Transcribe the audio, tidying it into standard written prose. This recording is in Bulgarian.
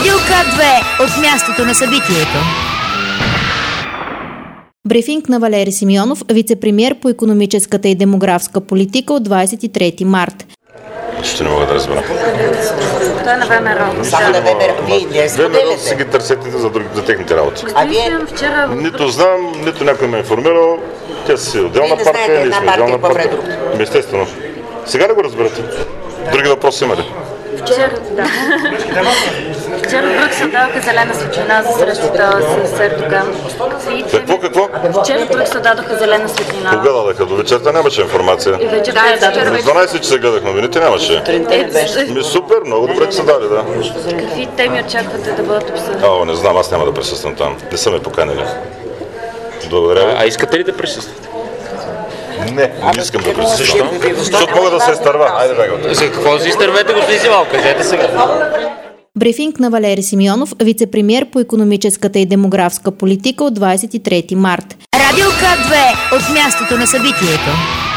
Радио К2 от мястото на събитието. Брифинг на Валери Симеонов, вице-премиер по икономическата и демографска политика от 23 март. Ще не мога да разбера. Той е на ВМРО. Само на ВМРО си ги търсете за техните работи. Вчера... Нито знам, нито някой ме е информирал. Тя си отделна партия, ние сме отделна партия. Естествено. Сега да го разберете. Други въпроси има ли? Вчера Брюксел даваха зелена светлина за срещата с Ердоган. Какво? Вчера Брюксел дадоха зелена светлина. Кога дадаха? До вечерта нямаше информация. И вече В 12 часа гледах новините, нямаше. Супер, много добре, че са дали, да. Какви теми очаквате да бъдат обсъдени? Не знам, аз няма да присъствам там. Не са ме поканили. Благодаря. А искате ли да присъствате? Не искам да присъствам. Защото мога да се изтърва. Айде, бе, За какво си изтървете, господин Симеонов? Кажете сега. Брифинг на Валери Симеонов, вице-премиер по икономическата и демографска политика от 23 март. Радио К2 от мястото на събитието.